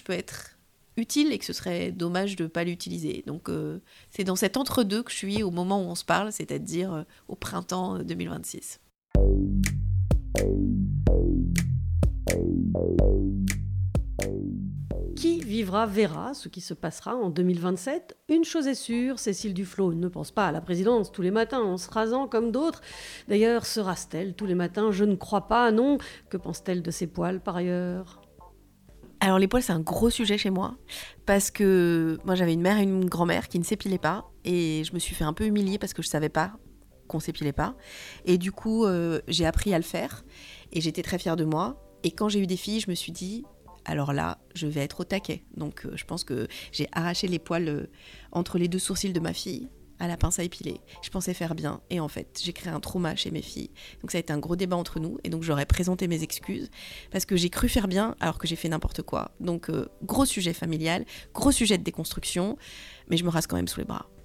peux être utile et que ce serait dommage de ne pas l'utiliser. Donc c'est dans cet entre-deux que je suis au moment où on se parle, c'est-à-dire au printemps 2026. Qui vivra verra ce qui se passera en 2027. Une chose est sûre, Cécile Duflot ne pense pas à la présidence tous les matins en se rasant comme d'autres. D'ailleurs, se rase-t-elle tous les matins ? Je ne crois pas, non. Que pense-t-elle de ses poils par ailleurs ? Alors les poils, c'est un gros sujet chez moi, parce que moi j'avais une mère et une grand-mère qui ne s'épilaient pas, et je me suis fait un peu humilier parce que je savais pas qu'on s'épilait pas. Et du coup, j'ai appris à le faire, et j'étais très fière de moi. Et quand j'ai eu des filles, je me suis dit... alors là, je vais être au taquet. Donc je pense que j'ai arraché les poils entre les 2 sourcils de ma fille à la pince à épiler. Je pensais faire bien et en fait, j'ai créé un trauma chez mes filles. Donc ça a été un gros débat entre nous et donc j'aurais présenté mes excuses parce que j'ai cru faire bien alors que j'ai fait n'importe quoi. Donc gros sujet familial, gros sujet de déconstruction, mais je me rase quand même sous les bras.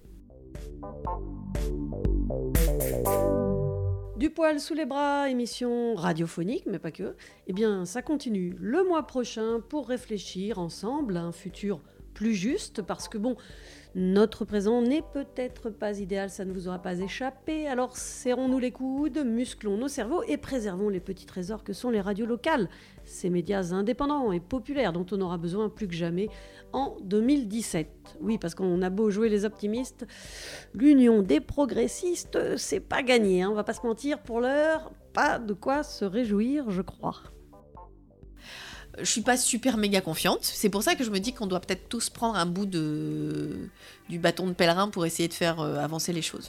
Du poil sous les bras, émission radiophonique, mais pas que. Eh bien, ça continue le mois prochain pour réfléchir ensemble à un futur plus juste, parce que bon, notre présent n'est peut-être pas idéal, ça ne vous aura pas échappé, alors serrons-nous les coudes, musclons nos cerveaux et préservons les petits trésors que sont les radios locales, ces médias indépendants et populaires dont on aura besoin plus que jamais en 2017. Oui, parce qu'on a beau jouer les optimistes, l'union des progressistes, c'est pas gagné, hein, on va pas se mentir, pour l'heure, pas de quoi se réjouir, je crois. Je suis pas super méga confiante, c'est pour ça que je me dis qu'on doit peut-être tous prendre un bout du bâton de pèlerin pour essayer de faire avancer les choses.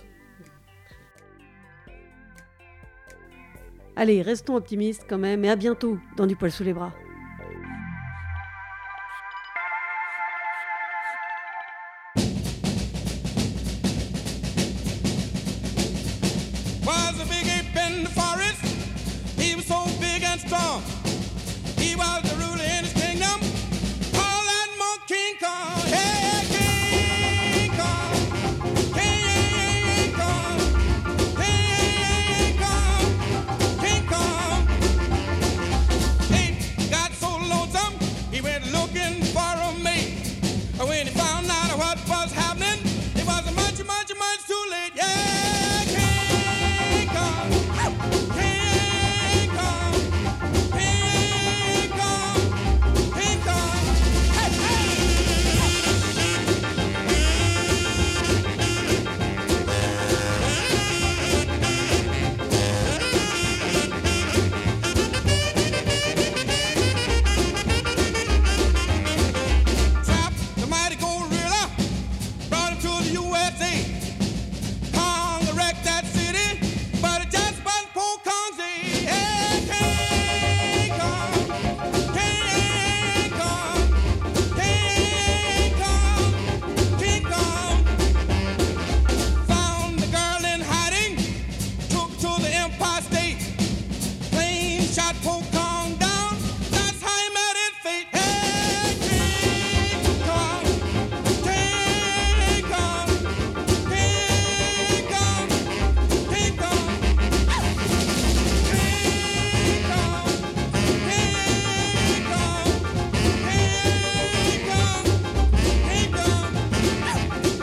Allez, restons optimistes quand même, et à bientôt dans Du poil sous les bras. Was a big ape in the forest. He was so big and strong. He was the ruler in his kingdom. Call that monkey King Kong. Hey, King Kong. King Kong. King Kong. King Kong. He got so lonesome, he went looking for a mate. When he found out what was happening, it was much, much, much too late. Yeah, King Kong. King Kong. King Kong. King Kong. Hey, hey. Trapped the mighty gorilla, brought him to the USA. Kong wrecked that city, but it just wasn't poor Kong's day. Hey, King Kong, King Kong, King Kong, King Kong. Found the girl in hiding, took her to the Empire State. Plane shot poor Kong down, that's how he met his fate. Hey, King Kong, King Kong, King Kong, King Kong. King Kong, King Kong, King Kong, King Kong.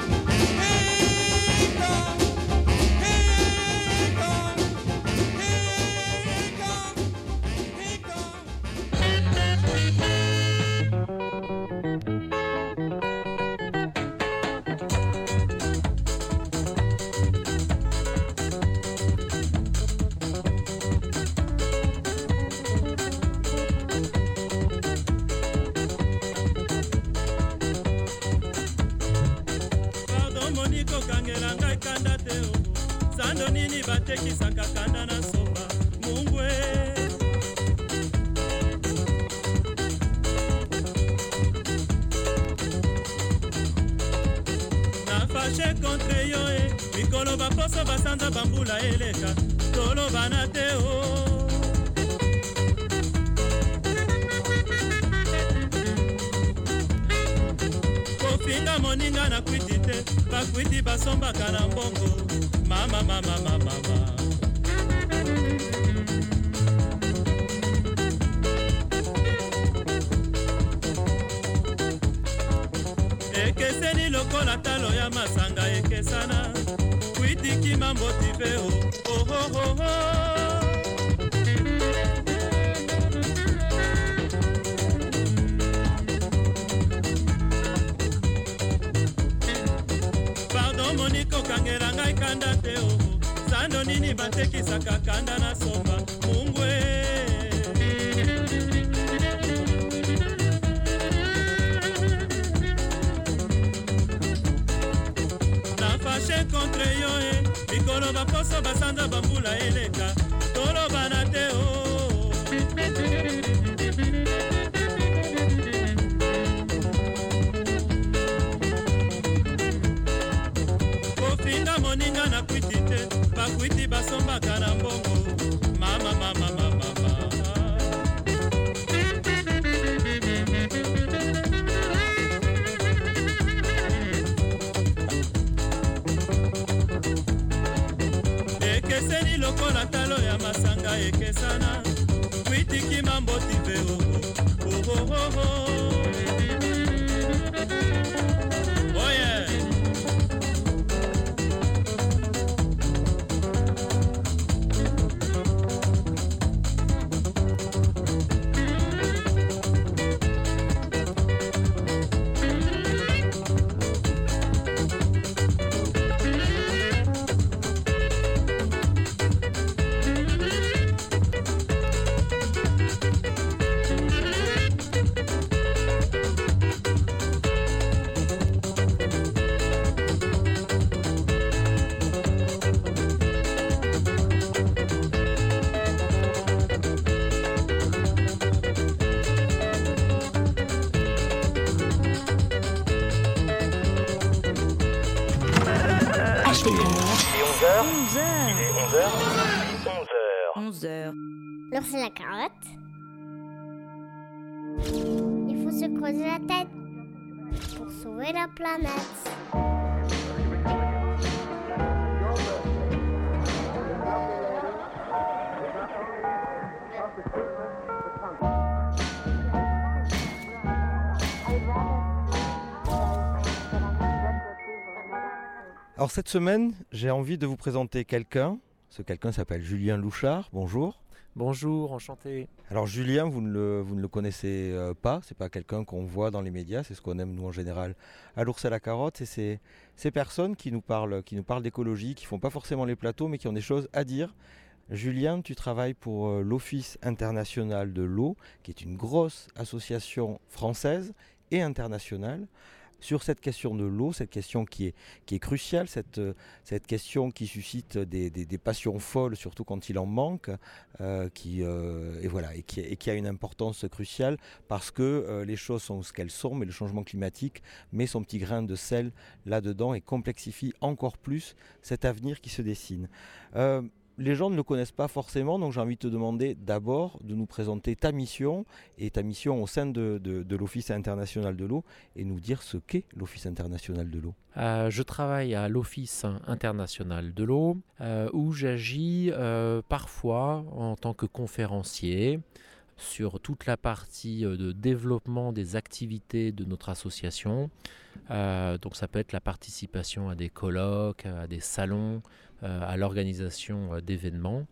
Pardon Monique okangela ngai kanda te o sando nini batekisaka kanda na soba mungwe na fashe contre yo e mikolo baposo basanza bambula eleka tolobana te o kofinga moninga na kwiti te bakwiti basombaka na mbongo mama mama mama mama ekeseni lokola talo ya masanga ekesana kwitikima motive pardon moniko okangela ngai kanda te sando nini batekisaka kanda na somba mungwe nafashe contre yo mikolo baposo basanza bambula eleka tolobana te kofinga moninga na kwiti te bakwiti basombaka na mbongo mama mama mama ekeseni lokola talo ya masanga ekesana kwitikima mbotive oh yeah. L'ours et la carotte. Il faut se creuser la tête pour sauver la planète. Alors cette semaine, j'ai envie de vous présenter quelqu'un. Ce quelqu'un s'appelle Julien Louchard. Bonjour. Bonjour, enchanté. Alors Julien, vous ne le connaissez pas, c'est pas quelqu'un qu'on voit dans les médias, c'est ce qu'on aime nous en général à l'ours et la carotte, et c'est ces personnes qui nous parlent d'écologie, qui font pas forcément les plateaux, mais qui ont des choses à dire. Julien, tu travailles pour l'Office international de l'eau, qui est une grosse association française et internationale, sur cette question de l'eau, cette question qui est cruciale, cette question qui suscite des passions folles, surtout quand il en manque, et qui a une importance cruciale parce que les choses sont ce qu'elles sont, mais le changement climatique met son petit grain de sel là-dedans et complexifie encore plus cet avenir qui se dessine. Les gens ne le connaissent pas forcément, donc j'ai envie de te demander d'abord de nous présenter ta mission au sein de l'Office international de l'eau et nous dire ce qu'est l'Office international de l'eau. Je travaille à l'Office international de l'eau où j'agis parfois en tant que conférencier sur toute la partie de développement des activités de notre association. Donc ça peut être la participation à des colloques, à des salons, à l'organisation d'événements.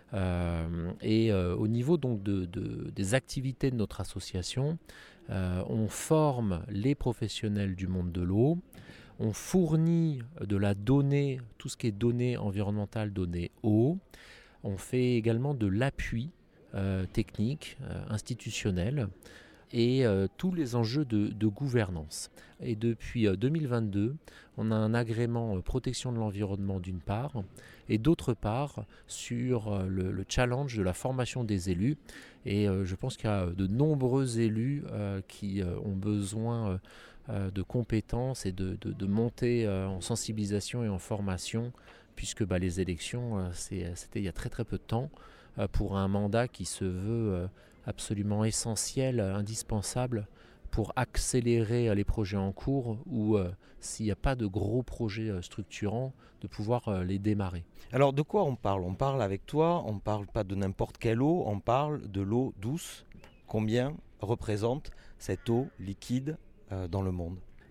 Au niveau donc des activités de notre association, on forme les professionnels du monde de l'eau, on fournit de la donnée, tout ce qui est données environnementales, données eau, on fait également de l'appui technique, institutionnel, et tous les enjeux de gouvernance. Et depuis 2022, on a un agrément protection de l'environnement d'une part, et d'autre part sur le challenge de la formation des élus. Et je pense qu'il y a de nombreux élus qui ont besoin de compétences et de monter en sensibilisation et en formation, puisque les élections, c'était il y a très très peu de temps, pour un mandat qui se veut absolument essentiel, indispensable pour accélérer les projets en cours ou s'il n'y a pas de gros projets structurants, de pouvoir les démarrer. Alors de quoi on parle ? On parle avec toi, on ne parle pas de n'importe quelle eau, on parle de l'eau douce. Combien représente cette eau liquide dans le monde ?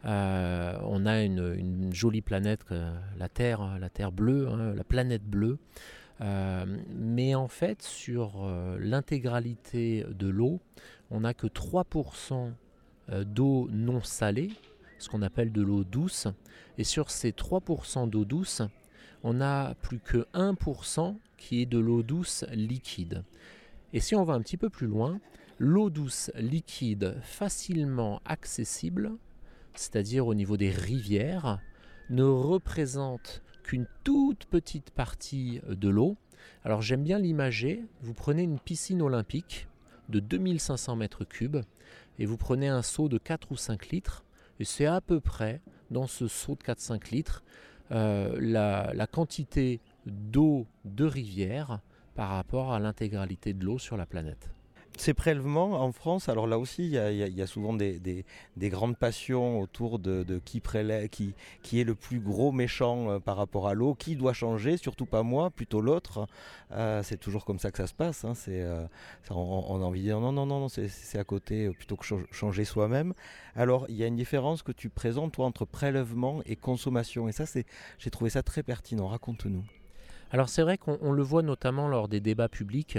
On a une jolie planète, la Terre bleue, hein, la planète bleue. Mais en fait, sur l'intégralité de l'eau, on n'a que 3% d'eau non salée, ce qu'on appelle de l'eau douce. Et sur ces 3% d'eau douce, on n'a plus que 1% qui est de l'eau douce liquide. Et si on va un petit peu plus loin, l'eau douce liquide facilement accessible, c'est-à-dire au niveau des rivières, ne représente qu'une toute petite partie de l'eau. Alors j'aime bien l'imager, vous prenez une piscine olympique de 2500 mètres cubes et vous prenez un seau de 4 ou 5 litres et c'est à peu près dans ce seau de 4-5 litres la quantité d'eau de rivière par rapport à l'intégralité de l'eau sur la planète. Ces prélèvements en France, alors là aussi, il y a souvent des grandes passions autour de qui prélève, qui est le plus gros méchant par rapport à l'eau, qui doit changer, surtout pas moi, plutôt l'autre. C'est toujours comme ça que ça se passe. Hein. On a envie de dire non, c'est à côté, plutôt que changer soi-même. Alors, il y a une différence que tu présentes, toi, entre prélèvement et consommation. Et ça, j'ai trouvé ça très pertinent. Raconte-nous. Alors c'est vrai qu'on le voit notamment lors des débats publics.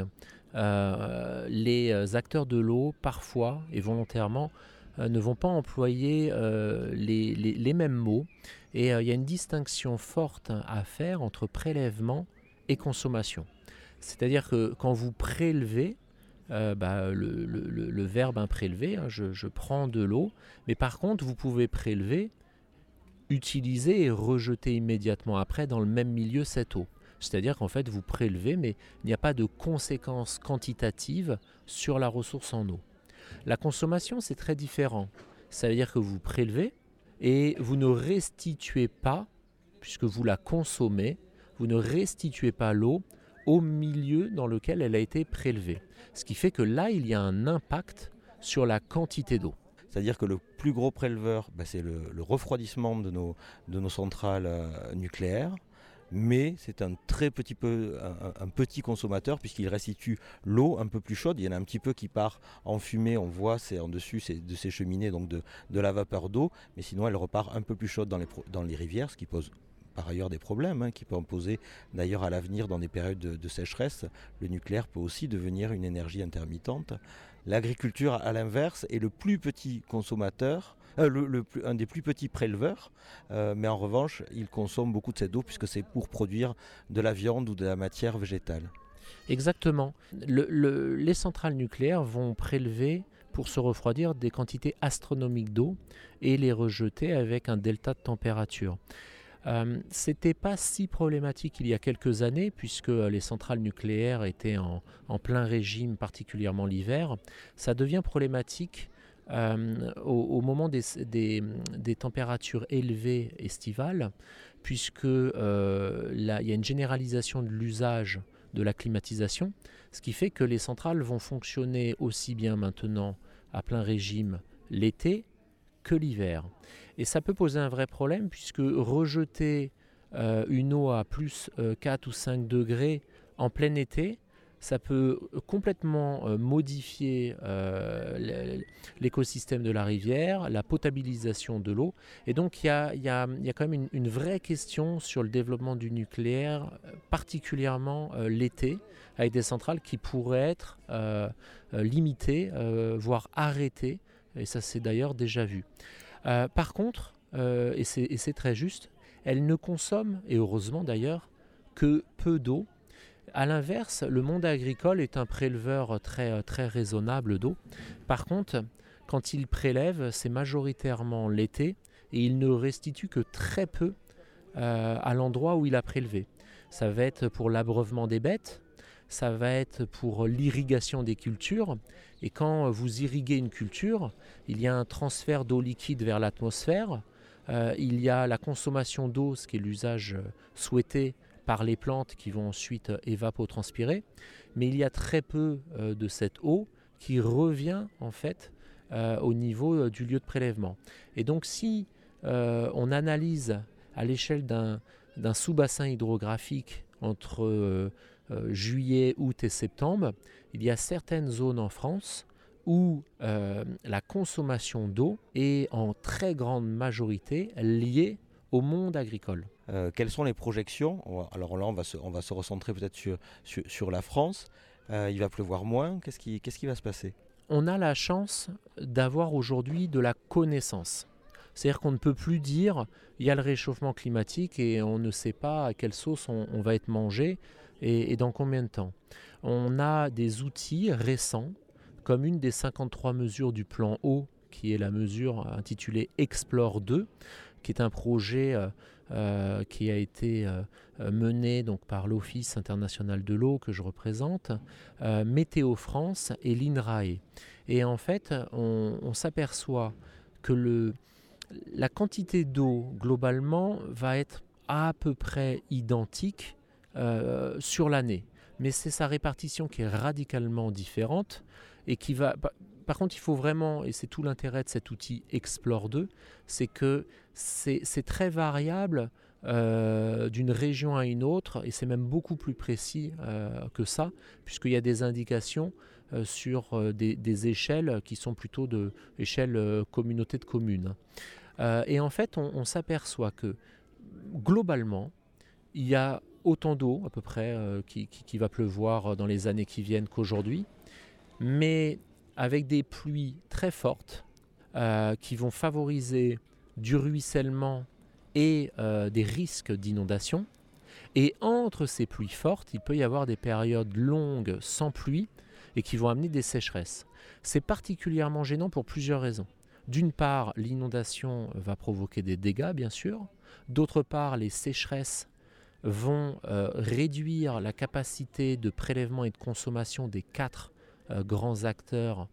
Les acteurs de l'eau, parfois et volontairement, ne vont pas employer les mêmes mots. Et il y a une distinction forte à faire entre prélèvement et consommation. C'est-à-dire que quand vous prélevez, le verbe prélever, hein, je prends de l'eau, mais par contre vous pouvez prélever, utiliser et rejeter immédiatement après dans le même milieu cette eau. C'est-à-dire qu'en fait, vous prélevez, mais il n'y a pas de conséquences quantitatives sur la ressource en eau. La consommation, c'est très différent. Ça veut dire que vous prélevez et vous ne restituez pas, puisque vous la consommez, vous ne restituez pas l'eau au milieu dans lequel elle a été prélevée. Ce qui fait que là, il y a un impact sur la quantité d'eau. C'est-à-dire que le plus gros préleveur, c'est le refroidissement de nos centrales nucléaires. Mais c'est un petit consommateur puisqu'il restitue l'eau un peu plus chaude. Il y en a un petit peu qui part en fumée, on voit, c'est en dessus de ces cheminées, donc de la vapeur d'eau. Mais sinon, elle repart un peu plus chaude dans les rivières, ce qui pose par ailleurs des problèmes, qui peut en poser d'ailleurs à l'avenir dans des périodes de sécheresse. Le nucléaire peut aussi devenir une énergie intermittente. L'agriculture, à l'inverse, est le plus petit consommateur, un des plus petits préleveurs, mais en revanche, il consomme beaucoup de cette eau puisque c'est pour produire de la viande ou de la matière végétale. Exactement. Les centrales nucléaires vont prélever pour se refroidir des quantités astronomiques d'eau et les rejeter avec un delta de température. C'était pas si problématique il y a quelques années puisque les centrales nucléaires étaient en plein régime, particulièrement l'hiver. Ça devient problématique au moment des températures élevées estivales puisque il y a une généralisation de l'usage de la climatisation, ce qui fait que les centrales vont fonctionner aussi bien maintenant à plein régime l'été que l'hiver. Et ça peut poser un vrai problème puisque rejeter une eau à plus 4 ou 5 degrés en plein été, ça peut complètement modifier l'écosystème de la rivière, la potabilisation de l'eau. Et donc il y a quand même une vraie question sur le développement du nucléaire, particulièrement l'été, avec des centrales qui pourraient être limitées, voire arrêtées. Et ça c'est d'ailleurs déjà vu. Par contre, et c'est très juste, elles ne consomment, et heureusement d'ailleurs, que peu d'eau. A l'inverse, le monde agricole est un préleveur très, très raisonnable d'eau. Par contre, quand il prélève, c'est majoritairement l'été et il ne restitue que très peu à l'endroit où il a prélevé. Ça va être pour l'abreuvement des bêtes, ça va être pour l'irrigation des cultures. Et quand vous irriguez une culture, il y a un transfert d'eau liquide vers l'atmosphère. Il y a la consommation d'eau, ce qui est l'usage souhaité par les plantes qui vont ensuite évapotranspirer. Mais il y a très peu de cette eau qui revient en fait au niveau du lieu de prélèvement. Et donc si on analyse à l'échelle d'un sous-bassin hydrographique entre juillet, août et septembre, il y a certaines zones en France où la consommation d'eau est en très grande majorité liée au monde agricole. Quelles sont les projections ? Alors là, on va se recentrer peut-être sur la France. Il va pleuvoir moins. Qu'est-ce qui va se passer ? On a la chance d'avoir aujourd'hui de la connaissance. C'est-à-dire qu'on ne peut plus dire il y a le réchauffement climatique et on ne sait pas à quelle sauce on va être mangé et dans combien de temps. On a des outils récents, comme une des 53 mesures du plan eau, qui est la mesure intitulée Explore 2, qui est un projet qui a été mené donc, par l'Office international de l'eau que je représente, Météo France et l'INRAE. Et en fait, on s'aperçoit que la quantité d'eau, globalement, va être à peu près identique sur l'année. Mais c'est sa répartition qui est radicalement différente et qui va... Par contre, il faut vraiment, et c'est tout l'intérêt de cet outil Explore 2, c'est que c'est très variable d'une région à une autre, et c'est même beaucoup plus précis que ça, puisqu'il y a des indications sur des échelles qui sont plutôt de échelle communauté de communes. Et en fait, on s'aperçoit que globalement, il y a autant d'eau à peu près qui va pleuvoir dans les années qui viennent qu'aujourd'hui, mais avec des pluies très fortes qui vont favoriser du ruissellement et des risques d'inondation. Et entre ces pluies fortes, il peut y avoir des périodes longues sans pluie et qui vont amener des sécheresses. C'est particulièrement gênant pour plusieurs raisons. D'une part, l'inondation va provoquer des dégâts, bien sûr. D'autre part, les sécheresses vont réduire la capacité de prélèvement et de consommation des 4 grands acteurs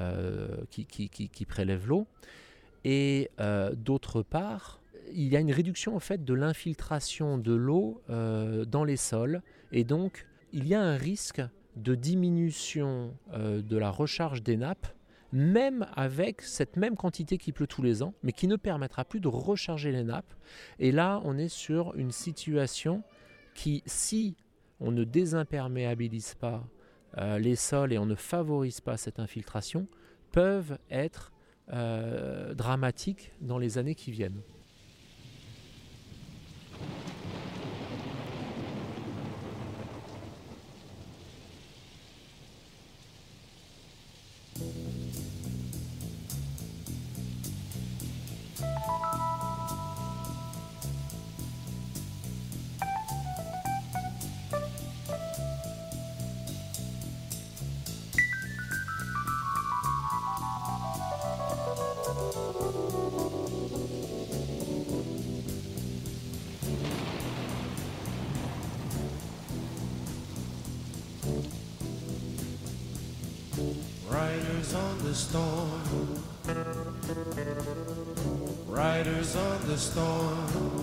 qui prélèvent l'eau. Et d'autre part, il y a une réduction en fait, de l'infiltration de l'eau dans les sols. Et donc, il y a un risque de diminution de la recharge des nappes, même avec cette même quantité qui pleut tous les ans, mais qui ne permettra plus de recharger les nappes. Et là, on est sur une situation qui, si on ne désimperméabilise pas les sols et on ne favorise pas cette infiltration, peuvent être dramatiques dans les années qui viennent. Riders on the storm, riders on the storm.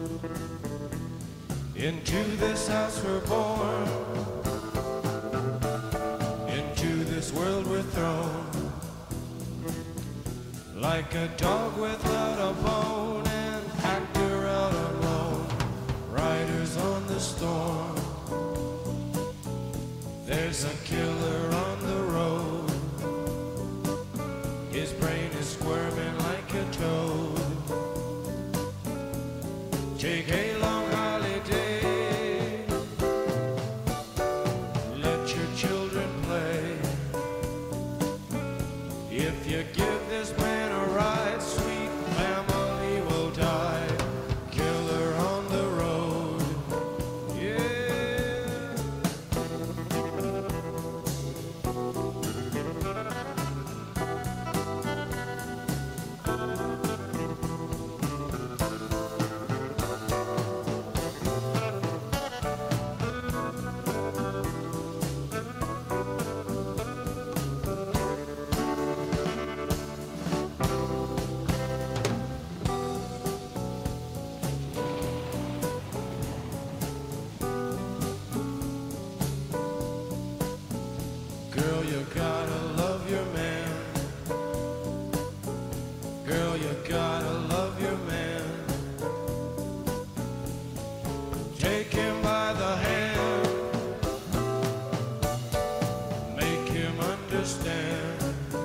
Into this house we're born, into this world we're thrown. Like a dog without a bone, an actor out alone. Riders on the storm, there's a killer on the road. His brain is squirming like a toad. Take a long holiday, let your children play. If you give this man a ride, sweet family will die. Killer on the road, yeah. Girl, you gotta love your man. Girl, you gotta love your man. Take him by the hand, make him understand.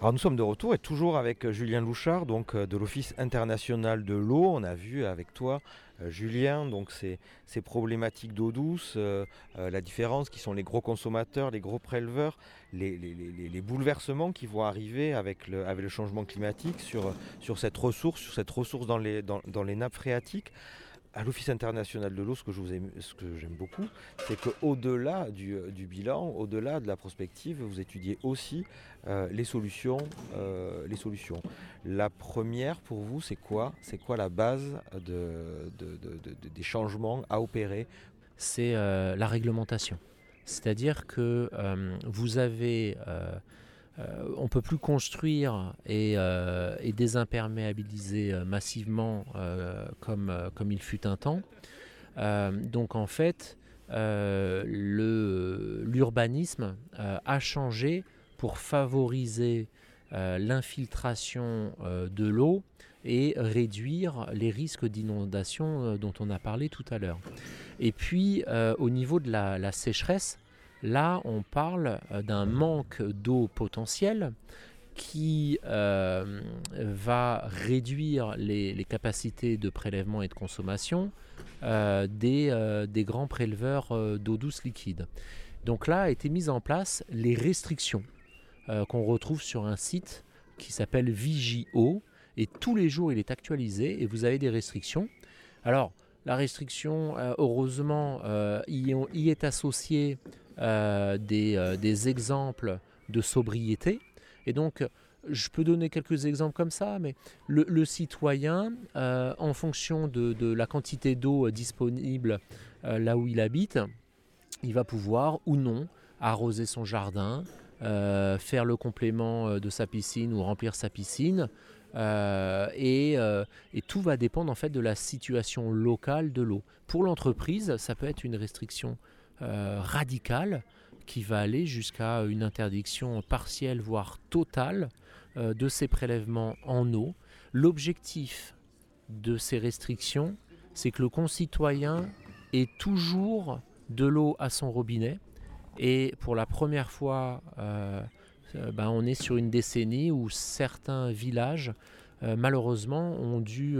Alors nous sommes de retour et toujours avec Julien Louchard, donc de l'Office international de l'eau. On a vu avec toi, Julien, donc ces problématiques d'eau douce, la différence qui sont les gros consommateurs, les gros préleveurs, les bouleversements qui vont arriver avec le changement climatique sur cette ressource dans les nappes phréatiques. À l'Office international de l'eau, ce que j'aime beaucoup, c'est qu'au-delà du bilan, au-delà de la prospective, vous étudiez aussi les solutions. La première, pour vous, c'est quoi ? C'est quoi la base des changements à opérer ? C'est la réglementation. C'est-à-dire que vous avez... on ne peut plus construire et désimperméabiliser massivement comme il fut un temps. Donc en fait, l'urbanisme a changé pour favoriser l'infiltration de l'eau et réduire les risques d'inondation dont on a parlé tout à l'heure. Et puis au niveau de la sécheresse, là, on parle d'un manque d'eau potentielle qui va réduire les capacités de prélèvement et de consommation des grands préleveurs d'eau douce liquide. Donc là, a été mise en place les restrictions qu'on retrouve sur un site qui s'appelle Vigio, et tous les jours, il est actualisé et vous avez des restrictions. Alors, la restriction, heureusement, y est associée des exemples de sobriété. Et donc, je peux donner quelques exemples comme ça, mais le citoyen, en fonction de la quantité d'eau disponible là où il habite, il va pouvoir ou non arroser son jardin, faire le complément de sa piscine ou remplir sa piscine. Et tout va dépendre en fait de la situation locale de l'eau. Pour l'entreprise, ça peut être une restriction radicale qui va aller jusqu'à une interdiction partielle voire totale de ces prélèvements en eau. L'objectif de ces restrictions, c'est que le concitoyen ait toujours de l'eau à son robinet, et pour la première fois on est sur une décennie où certains villages malheureusement ont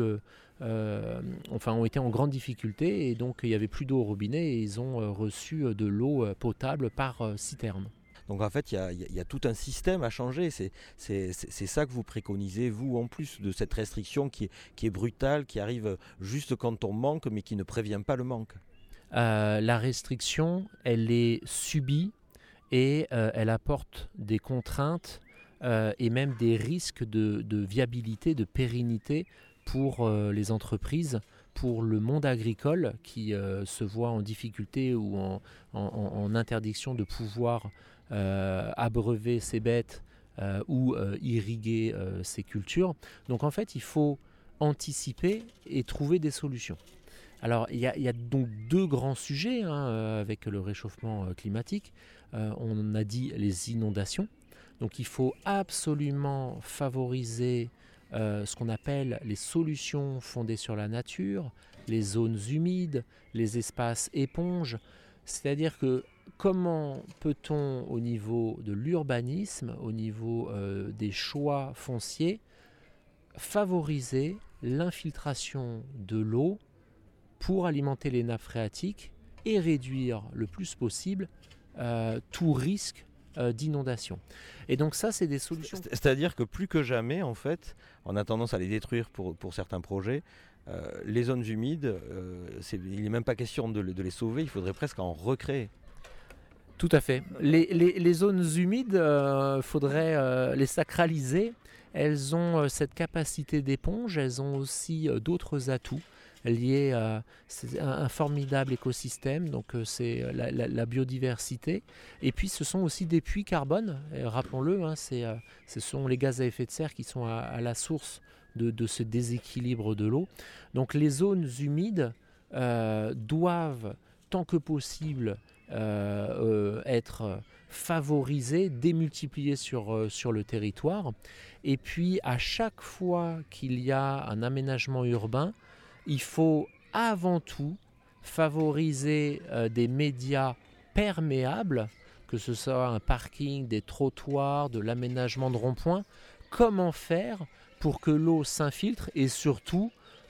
été en grande difficulté, et donc il n'y avait plus d'eau au robinet et ils ont reçu de l'eau potable par citerne. Donc en fait, il y a tout un système à changer. C'est ça que vous préconisez, vous, en plus de cette restriction qui est brutale, qui arrive juste quand on manque, mais qui ne prévient pas le manque. La restriction, elle est subie et elle apporte des contraintes et même des risques de viabilité, de pérennité pour les entreprises, pour le monde agricole qui se voit en difficulté ou en interdiction de pouvoir abreuver ses bêtes ou irriguer ses cultures. Donc en fait, il faut anticiper et trouver des solutions. Alors il y a donc deux grands sujets avec le réchauffement climatique. On a dit les inondations. Donc il faut absolument favoriser ce qu'on appelle les solutions fondées sur la nature, les zones humides, les espaces éponges. C'est-à-dire que comment peut-on, au niveau de l'urbanisme, au niveau des choix fonciers, favoriser l'infiltration de l'eau pour alimenter les nappes phréatiques et réduire le plus possible tout risque d'inondation. Et donc ça, c'est des solutions. C'est-à-dire que plus que jamais, en fait, on a tendance à les détruire pour certains projets. Les zones humides, il n'est même pas question de les sauver, il faudrait presque en recréer. Tout à fait. Les zones humides, faudrait les sacraliser. Elles ont cette capacité d'éponge, elles ont aussi d'autres atouts liés à un formidable écosystème, donc c'est la biodiversité. Et puis ce sont aussi des puits carbone, rappelons-le, ce sont les gaz à effet de serre qui sont à la source de ce déséquilibre de l'eau. Donc les zones humides doivent, tant que possible, être favorisées, démultipliées sur le territoire. Et puis à chaque fois qu'il y a un aménagement urbain, il faut avant tout favoriser des médias perméables que ce soit un parking, des trottoirs, de l'aménagement de ronds-points. Comment faire pour que l'eau s'infiltre et surtout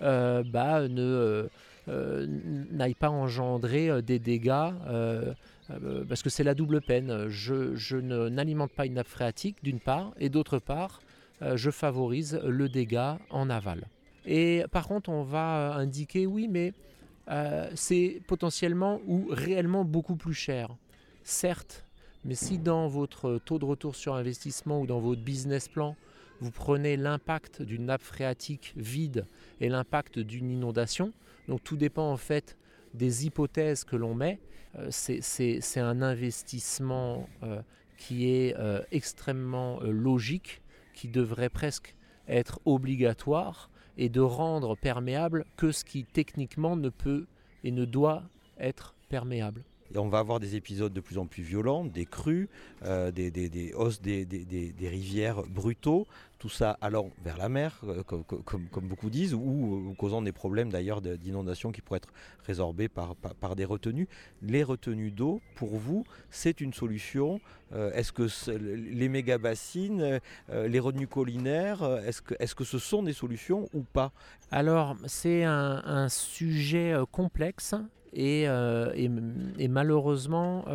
n'aille pas engendrer des dégâts parce que c'est la double peine. Je n'alimente pas une nappe phréatique d'une part et d'autre part, je favorise le dégât en aval. Et par contre, on va indiquer oui, mais c'est potentiellement ou réellement beaucoup plus cher. Certes, mais si dans votre taux de retour sur investissement ou dans votre business plan, vous prenez l'impact d'une nappe phréatique vide et l'impact d'une inondation, donc tout dépend en fait des hypothèses que l'on met, c'est un investissement qui est extrêmement logique, qui devrait presque être obligatoire et de rendre perméable que ce qui techniquement ne peut et ne doit être perméable. Et on va avoir des épisodes de plus en plus violents, des crues, des hausses des rivières brutaux, tout ça allant vers la mer, comme beaucoup disent, ou causant des problèmes d'ailleurs d'inondation qui pourraient être résorbés par des retenues. Les retenues d'eau, pour vous, c'est une solution. Est-ce que les méga-bassines, les retenues collinaires, est-ce que ce sont des solutions ou pas? Alors, c'est un sujet complexe. Et malheureusement,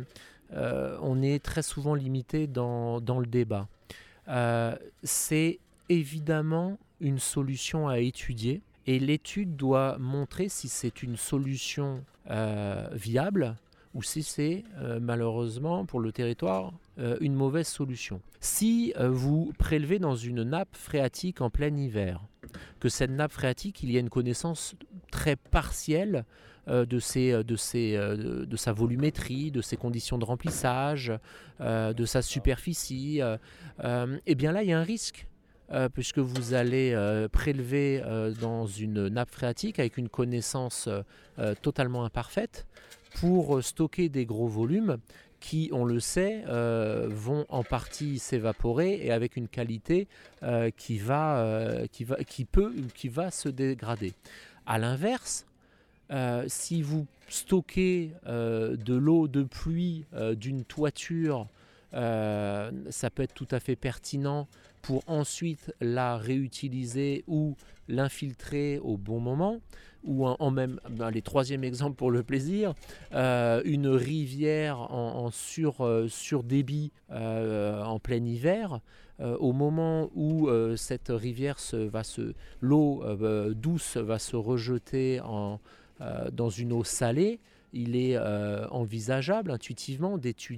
on est très souvent limité dans le débat. C'est évidemment une solution à étudier et l'étude doit montrer si c'est une solution viable ou si c'est malheureusement pour le territoire une mauvaise solution. Si vous prélevez dans une nappe phréatique en plein hiver, que cette nappe phréatique, il y a une connaissance très partielle de sa volumétrie, de ses conditions de remplissage, de sa superficie, et bien là il y a un risque puisque vous allez prélever dans une nappe phréatique avec une connaissance totalement imparfaite pour stocker des gros volumes qui, on le sait, vont en partie s'évaporer et avec une qualité qui va se dégrader. À l'inverse, si vous stockez de l'eau de pluie d'une toiture, ça peut être tout à fait pertinent pour ensuite la réutiliser ou l'infiltrer au bon moment. Ou les troisième exemple pour le plaisir, une rivière en surdébit en plein hiver, au moment où cette rivière l'eau douce va se rejeter dans une eau salée, il est envisageable intuitivement d'étudier